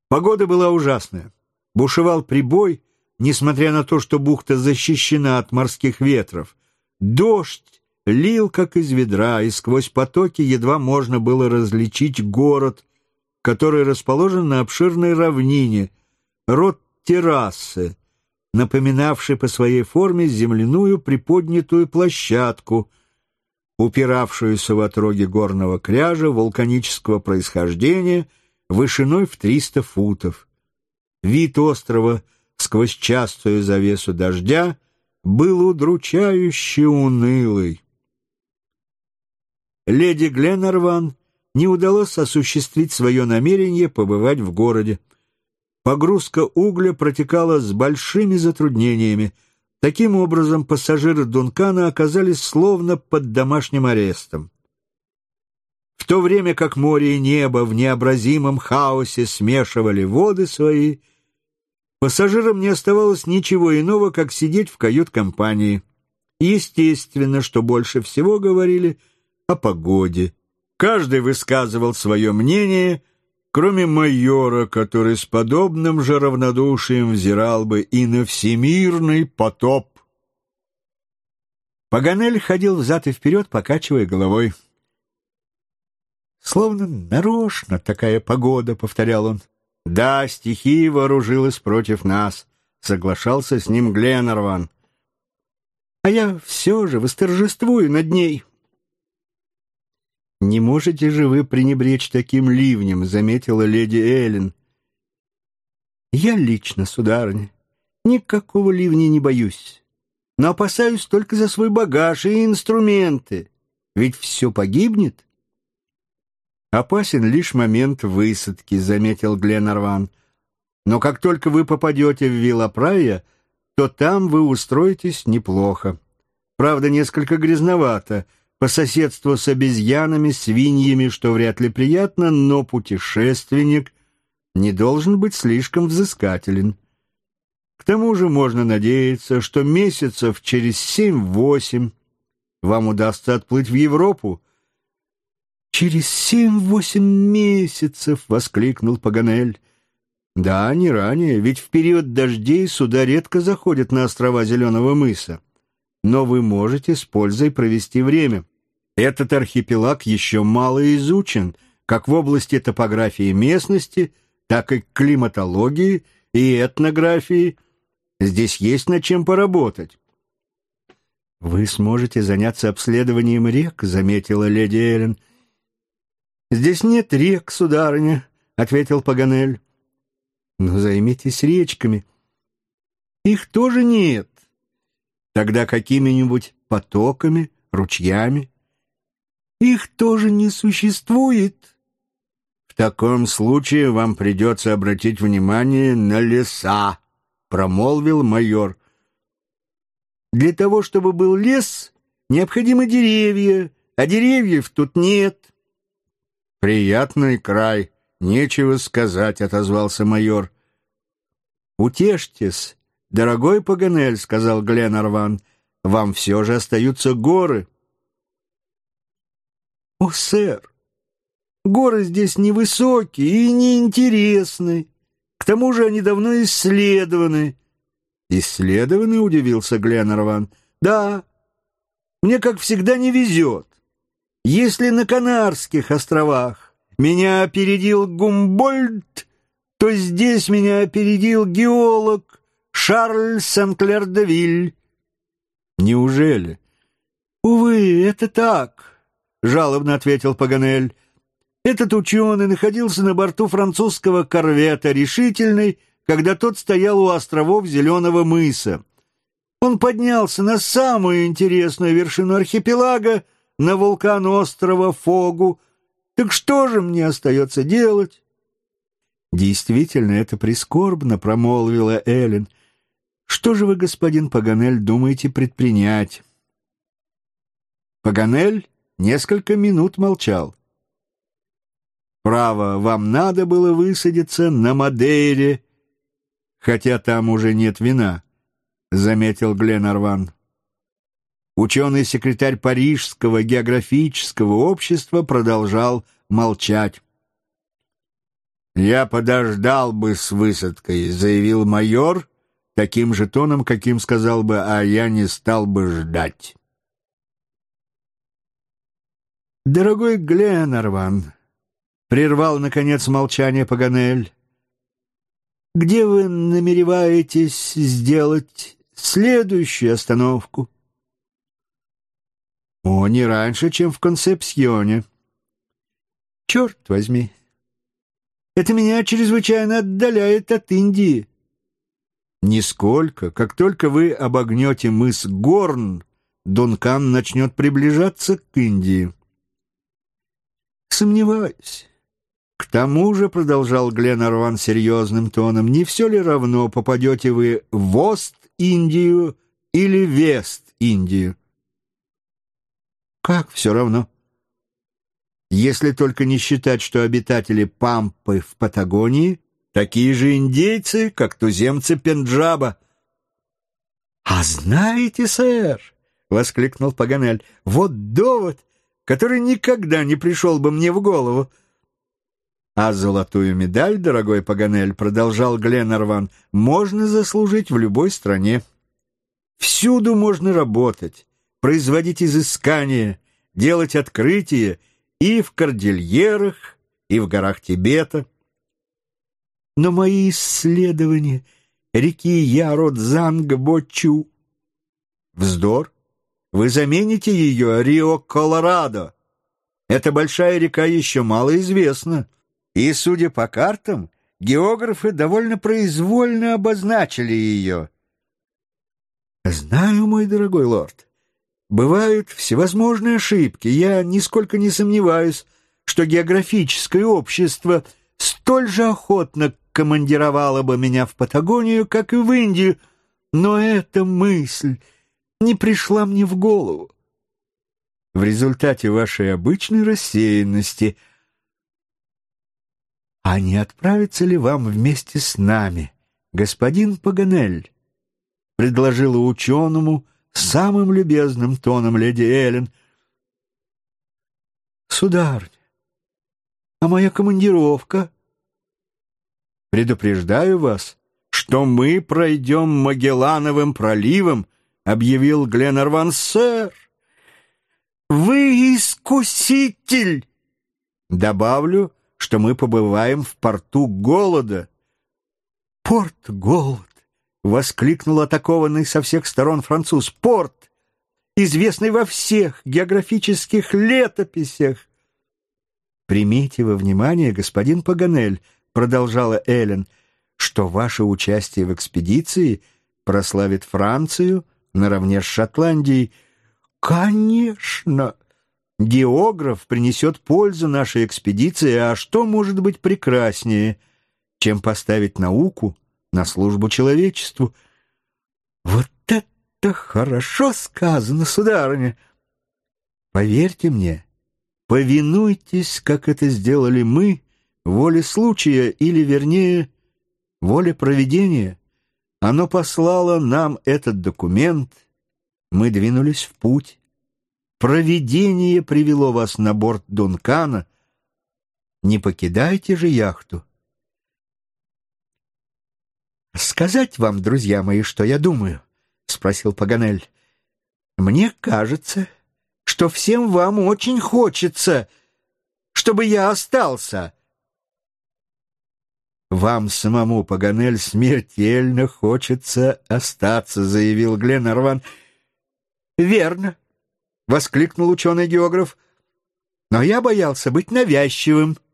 Погода была ужасная. Бушевал прибой, несмотря на то, что бухта защищена от морских ветров. Дождь лил, как из ведра, и сквозь потоки едва можно было различить город, который расположен на обширной равнине, род террасы, напоминавший по своей форме земляную приподнятую площадку, упиравшуюся в отроге горного кряжа вулканического происхождения вышиной в 300 футов. Вид острова сквозь частую завесу дождя был удручающе унылый. Леди Гленарван не удалось осуществить свое намерение побывать в городе. Погрузка угля протекала с большими затруднениями. Таким образом, пассажиры Дункана оказались словно под домашним арестом. В то время как море и небо в необразимом хаосе смешивали воды свои, пассажирам не оставалось ничего иного, как сидеть в кают-компании. Естественно, что больше всего говорили о погоде. Каждый высказывал свое мнение, кроме майора, который с подобным же равнодушием взирал бы и на всемирный потоп. Паганель ходил взад и вперед, покачивая головой. «Словно нарочно такая погода», — повторял он. «Да, стихия вооружилась против нас», — соглашался с ним Гленарван. «А я все же восторжествую над ней». «Не можете же вы пренебречь таким ливнем», — заметила леди Эллен. «Я лично, сударыня, никакого ливня не боюсь, но опасаюсь только за свой багаж и инструменты, ведь все погибнет». «Опасен лишь момент высадки», — заметил Гленарван. «Но как только вы попадете в Виллапрайя, то там вы устроитесь неплохо. Правда, несколько грязновато, по соседству с обезьянами, свиньями, что вряд ли приятно, но путешественник не должен быть слишком взыскателен. К тому же можно надеяться, что месяцев через 7-8 вам удастся отплыть в Европу». «Через 7-8 месяцев!» — воскликнул Паганель. «Да, не ранее, ведь в период дождей суда редко заходят на острова Зеленого мыса. Но вы можете с пользой провести время. Этот архипелаг еще мало изучен, как в области топографии местности, так и климатологии и этнографии. Здесь есть над чем поработать». «Вы сможете заняться обследованием рек», — заметила леди Эллен. «Здесь нет рек, сударыня», — ответил Паганель. «Но займитесь речками». «Их тоже нет». «Тогда какими-нибудь потоками, ручьями?» «Их тоже не существует». «В таком случае вам придется обратить внимание на леса», — промолвил майор. «Для того, чтобы был лес, необходимы деревья, а деревьев тут нет». «Приятный край, нечего сказать», — отозвался майор. «Утешьтесь, дорогой Паганель», — сказал Гленарван, — «вам все же остаются горы». «О, сэр, горы здесь невысокие и неинтересны. К тому же они давно исследованы». «Исследованы?» — удивился Гленарван. «Да, мне, как всегда, не везет. Если на Канарских островах меня опередил Гумбольдт, то здесь меня опередил геолог Шарль Сен-Клер-де-Виль». «Неужели?» «Увы, это так», — жалобно ответил Паганель. «Этот ученый находился на борту французского корвета «Решительный», когда тот стоял у островов Зеленого мыса. Он поднялся на самую интересную вершину архипелага, на вулкан острова Фогу. Так что же мне остается делать?» «Действительно, это прискорбно», — промолвила Эллен. «Что же вы, господин Паганель, думаете предпринять?» Паганель несколько минут молчал. «Право, вам надо было высадиться на Мадейре, хотя там уже нет вина», — заметил Гленарван. Ученый-секретарь Парижского географического общества продолжал молчать. «Я подождал бы с высадкой», — заявил майор таким же тоном, каким сказал бы, «а я не стал бы ждать». «Дорогой Гленарван», — прервал, наконец, молчание Паганель, «где вы намереваетесь сделать следующую остановку?» «О, не раньше, чем в Консепсьоне». «Черт возьми, это меня чрезвычайно отдаляет от Индии». «Нисколько. Как только вы обогнете мыс Горн, Дункан начнет приближаться к Индии». «Сомневаюсь. К тому же, — продолжал Гленарван серьезным тоном, — не все ли равно, попадете вы в Ост-Индию или Вест-Индию?» «Как все равно?» «Если только не считать, что обитатели Пампы в Патагонии такие же индейцы, как туземцы Пенджаба». «А знаете, сэр, — воскликнул Паганель, — вот довод, который никогда не пришел бы мне в голову». «А золотую медаль, дорогой Паганель, — продолжал Гленарван, — можно заслужить в любой стране. Всюду можно работать, производить изыскания, делать открытия и в Кордильерах, и в горах Тибета. Но мои исследования реки Яродзанг-Бочу — вздор. Вы замените ее Рио-Колорадо. Эта большая река еще мало известна, и, судя по картам, географы довольно произвольно обозначили ее». «Знаю, мой дорогой лорд, бывают всевозможные ошибки. Я нисколько не сомневаюсь, что географическое общество столь же охотно командировало бы меня в Патагонию, как и в Индию, но эта мысль не пришла мне в голову. В результате вашей обычной рассеянности. А не отправиться ли вам вместе с нами, господин Паганель?» — предложила ученому самым любезным тоном леди Эллен. «Сударыня, а моя командировка?» «Предупреждаю вас, что мы пройдем Магеллановым проливом», — объявил Гленарван. «Сэр, вы искуситель!» «Добавлю, что мы побываем в порту Голода». «Порт Голод!» — воскликнул атакованный со всех сторон француз. «Порт, известный во всех географических летописях!» «Примите во внимание, господин Паганель, — продолжала Эллен, — что ваше участие в экспедиции прославит Францию наравне с Шотландией». «Конечно! Географ принесет пользу нашей экспедиции, а что может быть прекраснее, чем поставить науку на службу человечеству?» «Вот это хорошо сказано, сударыня!» «Поверьте мне, повинуйтесь, как это сделали мы, воле случая, или, вернее, воле провидения. Оно послало нам этот документ, мы двинулись в путь. Провидение привело вас на борт Дункана. Не покидайте же яхту». «Сказать вам, друзья мои, что я думаю?» — спросил Паганель. «Мне кажется, что всем вам очень хочется, чтобы я остался». «Вам самому, Паганель, смертельно хочется остаться», — заявил Гленарван. «Верно», — воскликнул ученый-географ, — «но я боялся быть навязчивым.